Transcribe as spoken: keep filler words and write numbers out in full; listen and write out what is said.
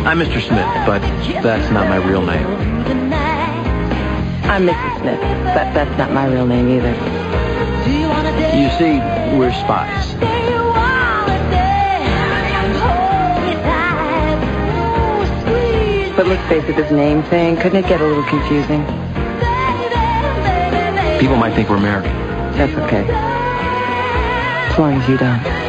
I'm Mister Smith, but that's not my real name. I'm Missus Smith, but that's not my real name either. You see, we're spies. But let's face it, this name thing, couldn't it get a little confusing? People might think we're married. That's okay. As long as you don't.